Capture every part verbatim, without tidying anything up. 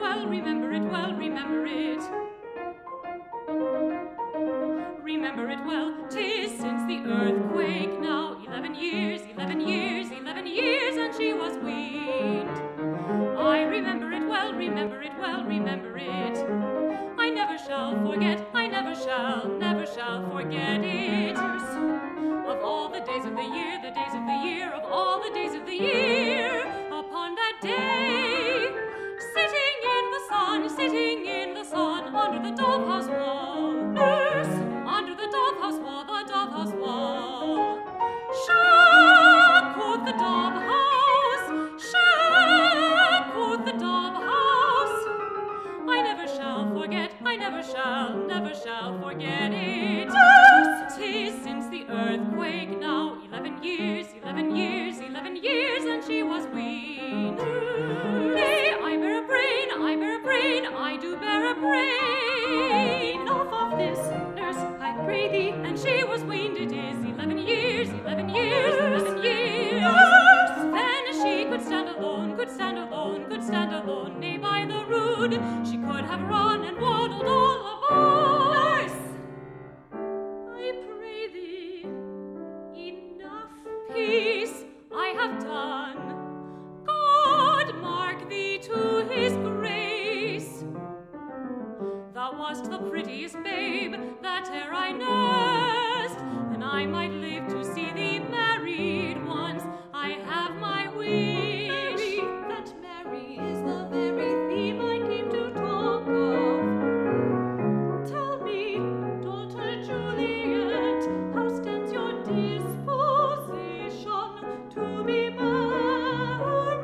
well, remember it well, remember it. Remember it well, 'tis since the earthquake now, eleven years, eleven years, eleven years, and she was weaned. I remember it well, remember it well, remember it. I never shall forget, I never shall, never shall forget it. Of all the days of the year, the days of the year, of all the days of the year, upon that day, sitting in the sun, sitting in the sun, under the dove-house wall, nurse, under the dove-house wall, the dove-house wall. Shah, quoth the dove-house, shah, quoth the dove-house. I never shall forget, I never shall, never shall forget it. Nurse, 'tis since the earthquake now, eleven years, eleven years, eleven years, and she was weaned. Nay, I bear a brain, I bear a brain, I do bear a brain. Enough of this, nurse, I pray thee, and she was weaned, it is eleven years, eleven years, eleven years. Nurse, then she could stand alone, could stand alone, could stand alone, nay, by the rood, she could have run and waddled all alone. Nurse, I pray thee, enough peace I have done. God mark thee to his grace. Thou wast the prettiest babe that e'er I nursed, and I might live to see thee married once. I have my wish. Mary, that Mary is the very theme I came to talk of. Tell me, daughter Juliet, how stands your disposition to be married?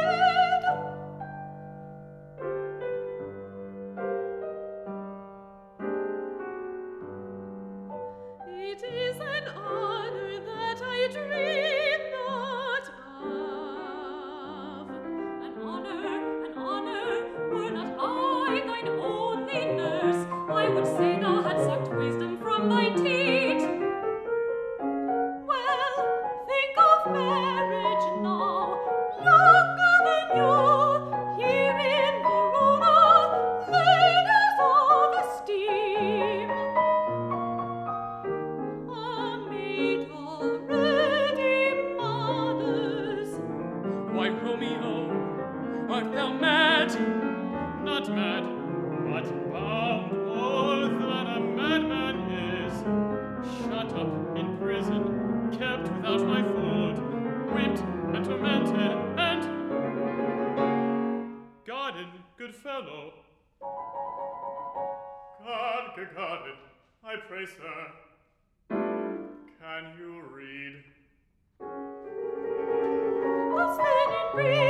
It is an honor that I dream not of. An honor, an honor, were not I thine only nurse, I would say thou had sucked wisdom from thy teat. Well, think of marriage now, younger than you, here in Verona, ladies of esteem. A maid already mothers. Why, Romeo, art thou mad? Not mad, but bound more than a madman is. Shut up in prison, kept without my food, whipped and tormented, and guarded, good fellow. God, guarded, I pray, sir. Can you read? Thus then in brief